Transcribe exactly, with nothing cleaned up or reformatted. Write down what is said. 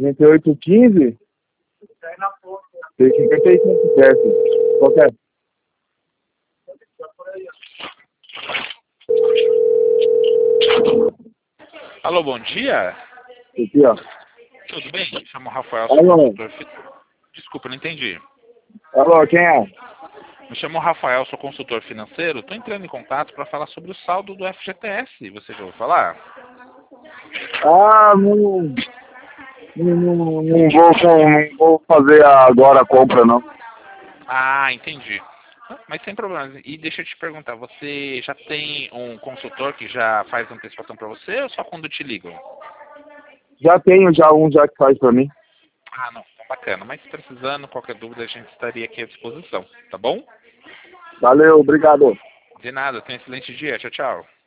trinta e oito quinze? Tem cinquenta e cinco certo. Qual que é? Alô, bom dia. Aqui, ó. Tudo bem? Me chamo Rafael, sou Alô. consultor financeiro. Desculpa, não entendi. Alô, quem é? Me chamo Rafael, sou consultor financeiro. Estou entrando em contato para falar sobre o saldo do F G T S. Você já ouviu falar? Ah, não, não, não, não vou, com- não vou fazer agora a compra, não. Ah, entendi. Mas sem problemas. E deixa eu te perguntar, você já tem um consultor que já faz antecipação para você ou só quando te ligam? Já tenho já um já que faz pra mim. Ah, não. Então bacana. Mas precisando, qualquer dúvida, a gente estaria aqui à disposição. Tá bom? Valeu, obrigado. De nada. Tenha um excelente dia. Tchau, tchau.